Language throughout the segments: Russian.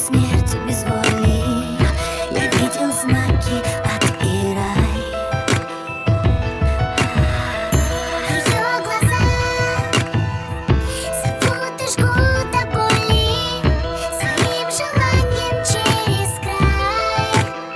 смерти без воли. Я видел знаки ад и рай. Ее глаза зовут и жгут до боли своим желанием через край.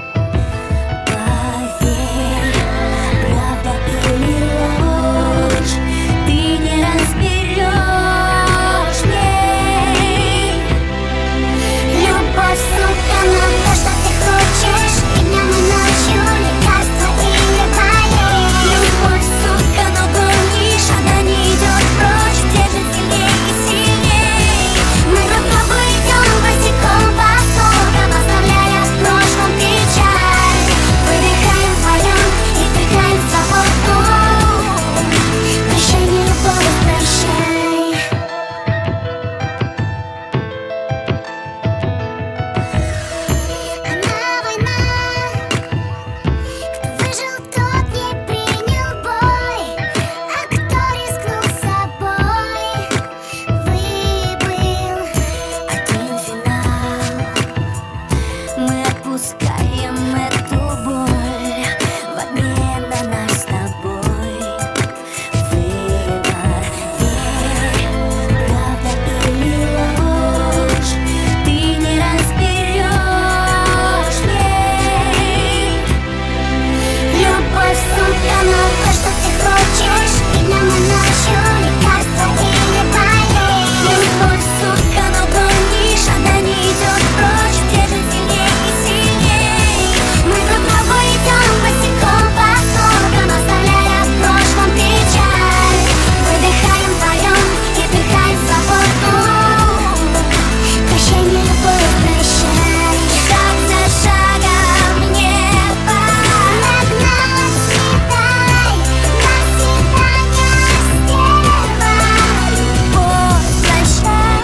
Поверь, правда или ложь, ты не разберешь в ней. Любовь, сука, на то, что ты хочешь, и днем, и ночью, лекарство или болезнь. Любовь, сука, но помнишь, она не идет прочь, держит сильней и сильней. Мы друг другу идем босиком по стокам, оставляя в прошлом печаль. Выдыхаем вдвоем и вдыхаем свободу. Прощай, не любовь, прощай. Она война, кто выжил, тот не принял бой, а кто рискнул собой, выбыл один финал. Мы отпускаем эту боль в обмен на наш с тобой выбор. Верь, правда или ложь, ты не разберешь в ней. Любовь, сука, на то, что ты хочешь, и днем, и ночью, лекарство или болезнь. Любовь, сука, но помнишь, она не идет прочь, держит сильней и сильней. Мы друг другу идем босиком по стокам, оставляя в прошлом печаль. Выдыхаем вдвоем и вдыхаем свободу. Прощай, не любовь, прощай. Шаг за шагом в небо нагналась, летай на свидание, стерва. Любовь, прощай.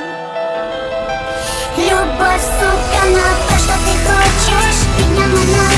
Любовь, сука, на то, что ты хочешь, и днем, и ночью.